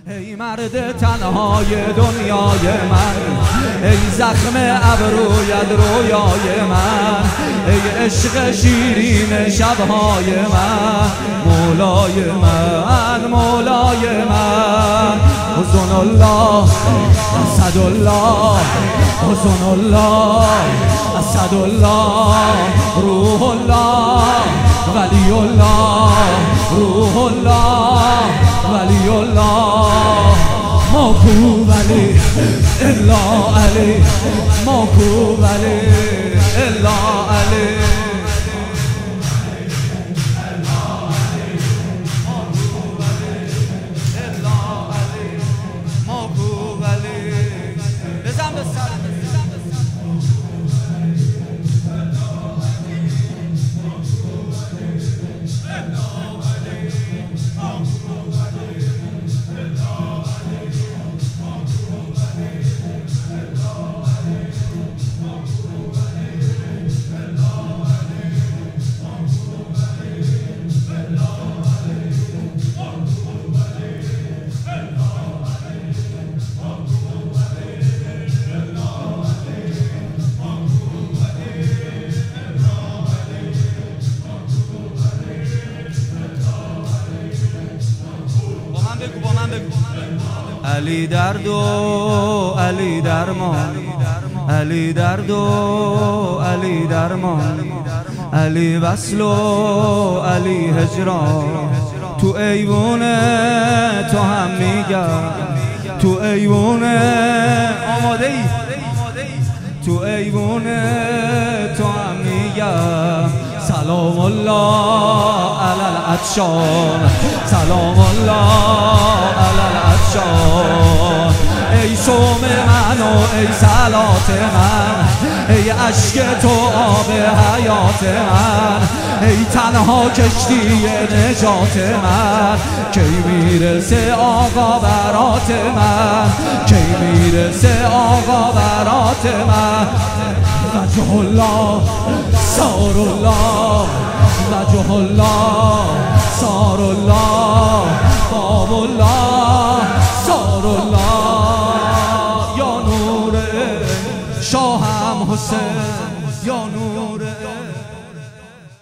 ای مرد تنهای دنیای من، ای زخم ابرویت رویای من، ای عشق شیرین شبهای من، مولای من، مولای من. حسن الله، اسد الله، حسن الله، اسد الله، روح الله، ولی الله، روح الله، ولی الله. ماکو ولی الا علی، ماکو ولی الا علی. علی درد و علی درمان، علی درد و علی درمان، علی وصل و علی هجران. تو ایوونه تو هم میگم، تو ایوونه آماده ای، تو ایوونه تو هم میگم سلام الله علی العطشان، سلام الله علی العطشان. ای صوم من و ای صلات من، ای عشق تو آب حیات من، ای تنها کشتی نجات من. کی میرسه آقا برات من، کی میرسه آقا برات من. وجه الله سار الله، وجه الله سار الله، باب الله سار الله. یا نور شاهم حسین، یا نور